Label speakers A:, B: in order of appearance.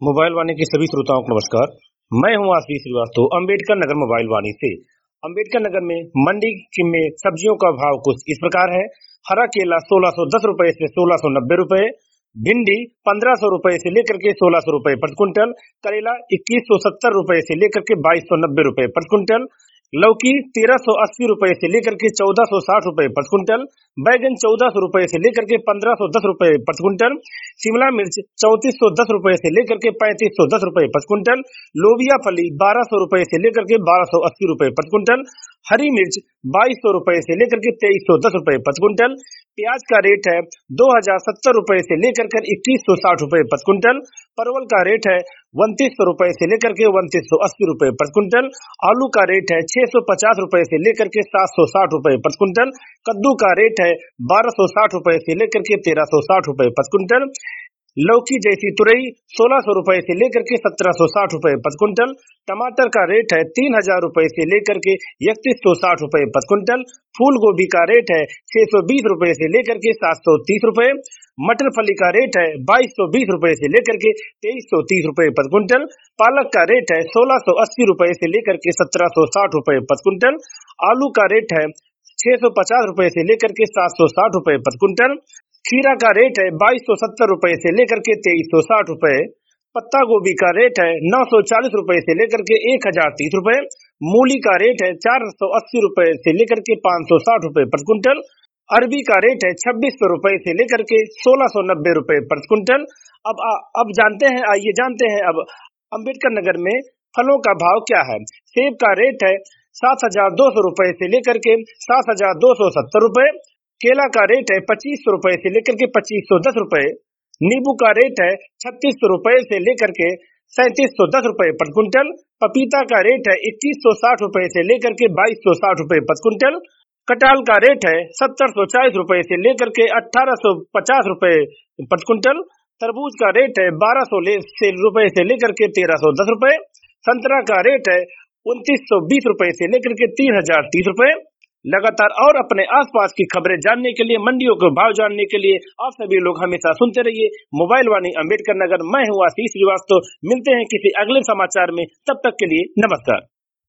A: Mobile वाणी के सभी श्रोताओं को नमस्कार। मैं हूं आशीष श्रीवास्तव, अम्बेडकर नगर मोबाइल वाणी से। अम्बेडकर नगर में मंडी में सब्जियों का भाव कुछ इस प्रकार है। हरा केला 1610 रुपए से 1690 रुपए, भिंडी 1500 रुपए से लेकर के 1600 रुपए प्रति क्विंटल, करेला 2170 रुपए से लेकर के 2290 रुपए प्रति क्विंटल, लौकी 1380 रुपए से लेकर के 1460 रुपए प्रति क्विंटल, बैगन 1400 रुपए से लेकर के 1510 रुपए प्रति क्विंटल, शिमला मिर्च 3410 रुपए से लेकर के 3510 रुपए प्रति क्विंटल, लोबिया फली 1200 रुपए से लेकर के 1280 रुपए प्रति क्विंटल, हरी मिर्च 2200 रुपए से लेकर के 2310 रुपए प्रति क्विंटल, प्याज का रेट है 2070 रुपए से लेकर के 2160 रुपए प्रति क्विंटल, परवल का रेट है 2900 रुपए से लेकर के 2980 रुपए प्रति क्विंटल, आलू का रेट है 650 रुपए से लेकर के 760 रुपए प्रति क्विंटल, कद्दू का रेट है 1260 रुपए से लेकर के 1360 रुपए प्रति क्विंटल, लौकी जैसी तुरई 1600 रुपए से लेकर के 1760 रुपए प्रति क्विंटल, टमाटर का रेट है 3000 रुपए से लेकर के 3160 रुपए प्रति क्विंटल, फूल गोभी का रेट है 620 रुपए से लेकर के 730 रुपए, मटर फली का रेट है 2220 रुपए से लेकर के 2330 रुपए प्रति क्विंटल, पालक का रेट है 1680 रुपए से लेकर के 1760 रुपए प्रति क्विंटल, आलू का रेट है 650 रुपए से लेकर के 760 रुपए प्रति क्विंटल, खीरा का रेट है 2270 रुपए से लेकर के 2360 रुपए, पत्ता गोभी का रेट है 940 रुपए से लेकर के 1030 रुपए, मूली का रेट है 480 रुपए से लेकर के 560 रुपए प्रति क्विंटल, अरबी का रेट है 2600 रुपए से लेकर के 1690 रुपए प्रति क्विंटल। अब आइए जानते हैं अब अम्बेडकर नगर में फलों का भाव क्या है। सेब का रेट है 7200 रुपए से लेकर के 7270 रुपए, केला का रेट है 2500 रुपए से लेकर के 2510 रुपए, नींबू का रेट है 3600 रुपए से लेकर के 3710 रुपए प्रति क्विंटल, पपीता का रेट है 2160 रुपए से लेकर के 2260 रुपए प्रति क्विंटल, कटहल का रेट है 1740 रुपए से लेकर के 1850 रुपए प्रति क्विंटल, तरबूज का रेट है 1200 रुपए से लेकर के 1310 रुपए, संतरा का रेट है 2920 रुपए से लेकर के 3030 रुपए। लगातार और अपने आसपास की खबरें जानने के लिए, मंडियों के भाव जानने के लिए आप सभी लोग हमेशा सुनते रहिए मोबाइल वाणी अम्बेडकर नगर। मैं हूँ आशीष श्रीवास्तव। मिलते हैं किसी अगले समाचार में, तब तक के लिए नमस्कार।